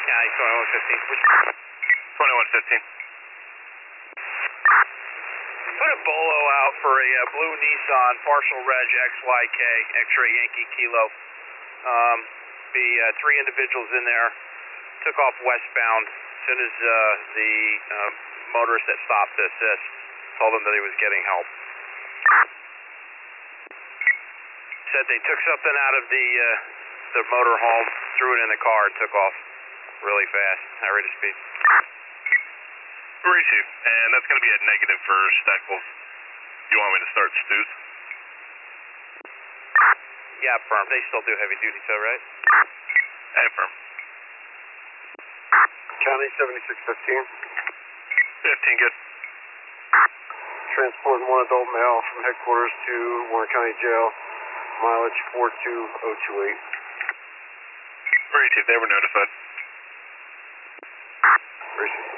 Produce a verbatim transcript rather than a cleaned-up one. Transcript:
County twenty-one fifteen. twenty-one fifteen. Put a bolo out for a uh, blue Nissan, partial reg X Y K, X-ray Yankee Kilo. Um, the uh, three individuals in there took off westbound as soon as uh, the uh, motorist that stopped to assist told them that he was getting help. Said they took something out of the uh, the motor home, threw it in the car, and took off really fast, high rate of speed. Three two, and that's going to be a negative for Steckles. You want me to start Stews? Yeah, firm. They still do heavy duty tow, right? Hey, firm. County seventy-six fifteen. fifteen, good. Transporting one adult male from headquarters to Warren County Jail. Mileage four two oh two eight. Three two, they were notified. Three two.